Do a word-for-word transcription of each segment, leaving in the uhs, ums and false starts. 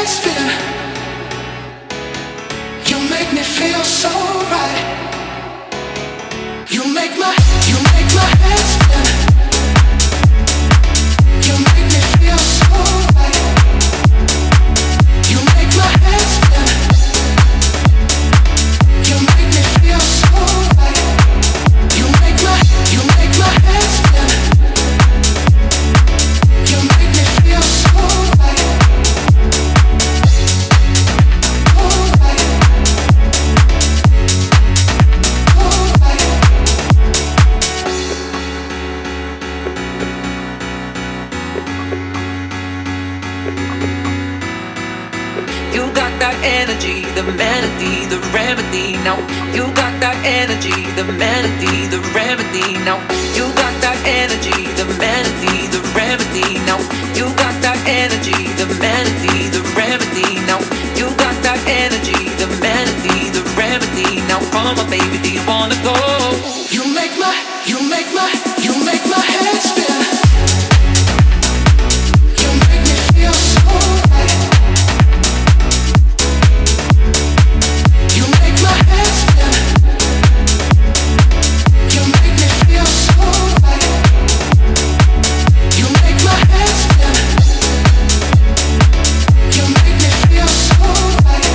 head spin. You make me feel so right. You make my, you make my head spin. You make me feel so right. You make my head spin. You make me feel so right. You make my, you make my head spin. You make me feel so right. Oh right. Oh right. You got that energy, the melody, the remedy. Now you got that energy, the melody, the remedy. Now you got that energy, the melody, the remedy. Now you got that energy, the melody, the remedy. Now you got that energy, the melody, the remedy. Now come on, baby, do you wanna go? You make my, you make my, you make my head spin. You make me feel so right. You make my head spin. You make me feel so right. You make my head spin. You make me feel so right.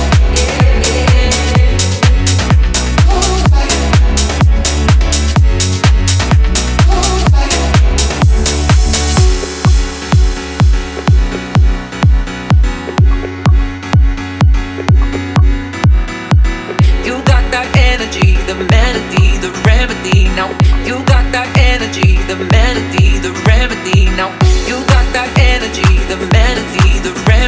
Oh right. Oh right. You got that energy, the melody, the remedy. Now you got that energy, the melody, the remedy. Now you got that energy, the melody, the remedy.